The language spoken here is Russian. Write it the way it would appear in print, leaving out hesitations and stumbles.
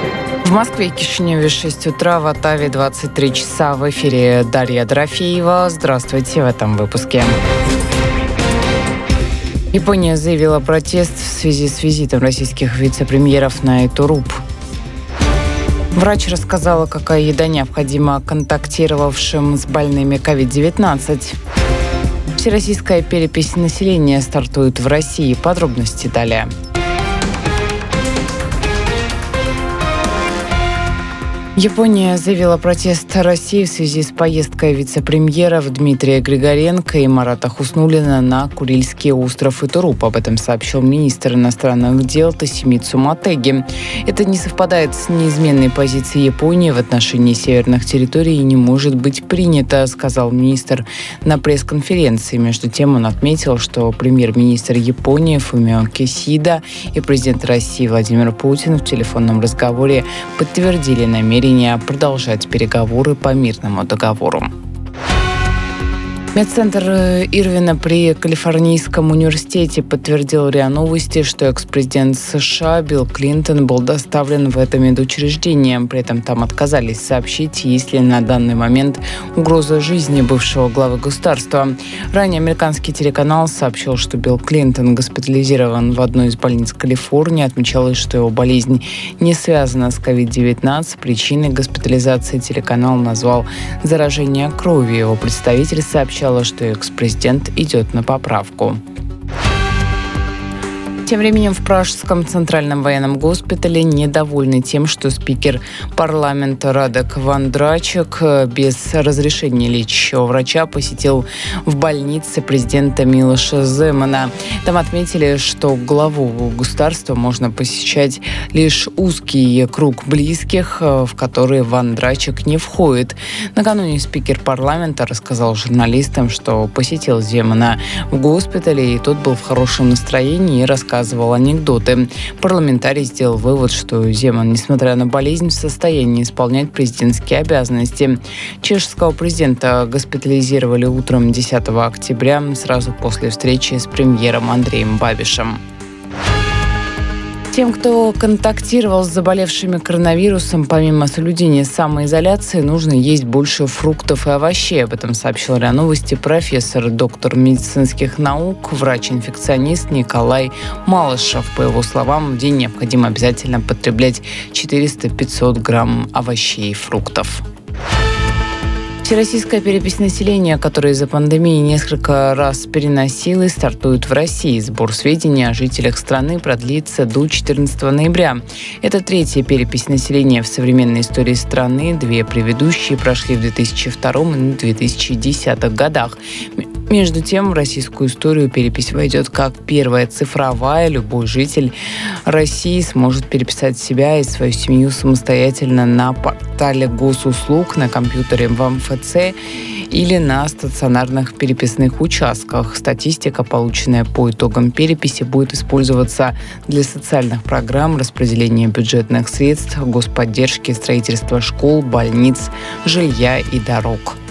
В Москве и Кишиневе 6 утра, в Оттаве 23 часа. В эфире Дарья Дорофеева. Здравствуйте в этом выпуске. Япония заявила протест в связи с визитом российских вице-премьеров на Итуруп. Врач рассказала, какая еда необходима контактировавшим с больными COVID-19. Всероссийская перепись населения стартует в России. Подробности далее. Япония заявила протест России в связи с поездкой вице-премьеров Дмитрия Григоренко и Марата Хуснуллина на Курильский остров Итуруп. Об этом сообщил министр иностранных дел Тосимицу Мотеги. Это не совпадает с неизменной позицией Японии в отношении северных территорий и не может быть принято, сказал министр на пресс-конференции. Между тем он отметил, что премьер-министр Японии Фумио Кисида и президент России Владимир Путин в телефонном разговоре подтвердили намерение продолжать переговоры по мирному договору. Медцентр Ирвина при Калифорнийском университете подтвердил РИА Новости, что экс-президент США Билл Клинтон был доставлен в это медучреждение. При этом там отказались сообщить, есть ли на данный момент угроза жизни бывшего главы государства. Ранее американский телеканал сообщил, что Билл Клинтон госпитализирован в одной из больниц Калифорнии. Отмечалось, что его болезнь не связана с COVID-19. Причиной госпитализации телеканал назвал заражение крови. Его представитель сообщал, что экс-президент идет на поправку. Тем временем в Пражском центральном военном госпитале недовольны тем, что спикер парламента Радек Вондрачек без разрешения лечащего врача посетил в больнице президента Милоша Земана. Там отметили, что главу государства можно посещать лишь узкий круг близких, в которые Вондрачек не входит. Накануне спикер парламента рассказал журналистам, что посетил Земана в госпитале, и тот был в хорошем настроении и рассказывал анекдоты. Парламентарий сделал вывод, что Земан, несмотря на болезнь, в состоянии исполнять президентские обязанности. Чешского президента госпитализировали утром 10 октября, сразу после встречи с премьером Андреем Бабишем. Тем, кто контактировал с заболевшими коронавирусом, помимо соблюдения самоизоляции, нужно есть больше фруктов и овощей. Об этом сообщил РИА Новости профессор, доктор медицинских наук, врач-инфекционист Николай Малышев. По его словам, в день необходимо обязательно потреблять 400-500 грамм овощей и фруктов. Всероссийская перепись населения, которая из-за пандемии несколько раз переносилась, стартует в России. Сбор сведений о жителях страны продлится до 14 ноября. Это третья перепись населения в современной истории страны. Две предыдущие прошли в 2002 и 2010 годах. Между тем, в российскую историю перепись войдет как первая цифровая. Любой житель России сможет переписать себя и свою семью самостоятельно на портале госуслуг, на компьютере в МФЦ или на стационарных переписных участках. Статистика, полученная по итогам переписи, будет использоваться для социальных программ, распределения бюджетных средств, господдержки, строительства школ, больниц, жилья и дорог.